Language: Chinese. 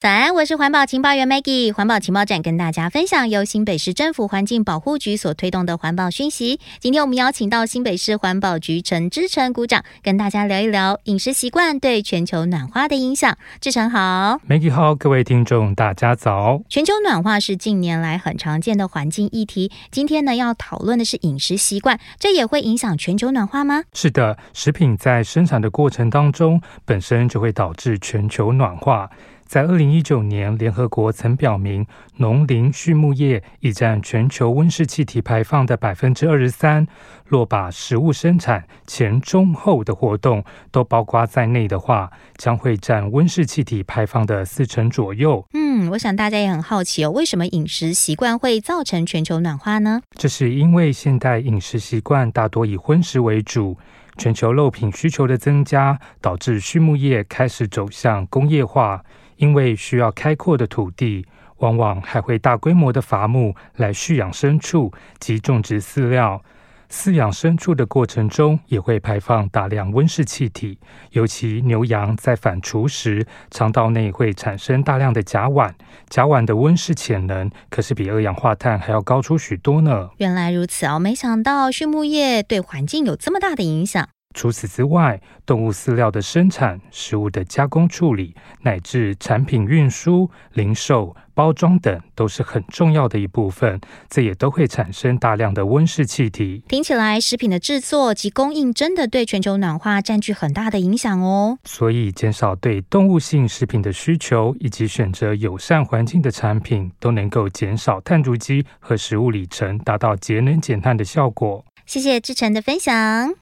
早安，我是环保情报员 Maggie。环保情报站跟大家分享由新北市政府环境保护局所推动的环保讯息。今天我们邀请到新北市环保局陈之诚股长，跟大家聊一聊饮食习惯对全球暖化的影响。志诚好。 Maggie 好，各位听众大家早。 全球暖化是近年来很常见的环境议题，今天呢要讨论的是饮食习惯，这也会影响全球暖化吗？ 是的，食品在生产的过程当中本身就会导致全球暖化。在2019年，联合国曾表明，农林畜牧业已占全球温室气体排放的 23%， 若把食物生产前、中、后的活动都包括在内的话，将会占温室气体排放的40%左右。 我想大家也很好奇为什么饮食习惯会造成全球暖化呢？ 这是因为现代饮食习惯大多以荤食为主，全球肉品需求的增加，导致畜牧业开始走向工业化。因为需要开阔的土地，往往还会大规模的伐木来蓄养牲畜及种植饲料。饲养牲畜的过程中也会排放大量温室气体，尤其牛羊在反刍时，肠道内会产生大量的甲烷。甲烷的温室潜能可是比二氧化碳还要高出许多呢。 原来如此没想到畜牧业对环境有这么大的影响。 除此之外，动物饲料的生产、食物的加工处理，乃至产品运输、零售、包装等，都是很重要的一部分，这也都会产生大量的温室气体。 听起来，食品的制作及供应真的对全球暖化占据很大的影响哦。 所以，减少对动物性食品的需求，以及选择友善环境的产品，都能够减少碳足迹和食物里程，达到节能减碳的效果。 谢谢志诚的分享。